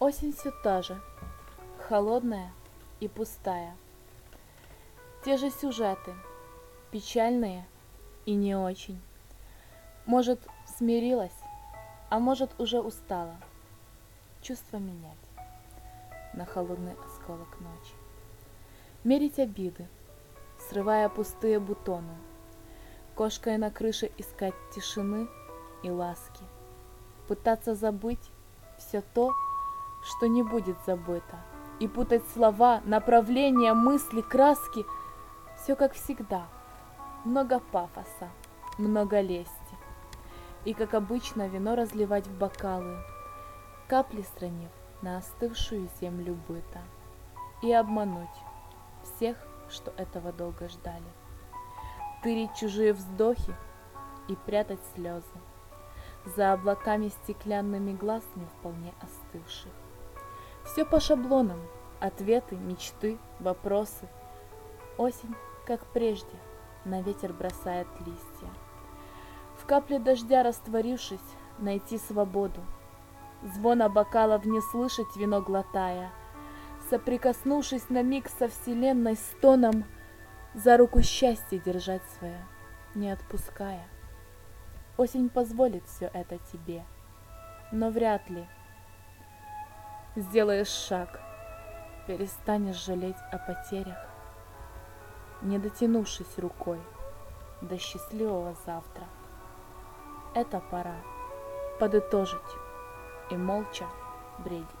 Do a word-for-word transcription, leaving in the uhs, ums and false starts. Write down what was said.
Осень все та же, холодная и пустая. Те же сюжеты, печальные и не очень. Может, смирилась, а может, уже устала. Чувства менять на холодный осколок ночи. Мерить обиды, срывая пустые бутоны. Кошкой на крыше искать тишины и ласки. Пытаться забыть все то, что не будет забыто. И путать слова, направления, мысли, краски. Все как всегда. Много пафоса, много лести. И, как обычно, вино разливать в бокалы, капли странив на остывшую землю быта. И обмануть всех, что этого долго ждали. Тырить чужие вздохи и прятать слезы за облаками стеклянными глаз не вполне остывших. Все по шаблонам, ответы, мечты, вопросы. Осень, как прежде, на ветер бросает листья. В капле дождя растворившись, найти свободу. Звона бокалов не слышать, вино глотая. Соприкоснувшись на миг со вселенной стоном, за руку счастья держать свое, не отпуская. Осень позволит все это тебе, но вряд ли сделаешь шаг, перестанешь жалеть о потерях, не дотянувшись рукой до счастливого завтра. Это пора подытожить и молча бредить.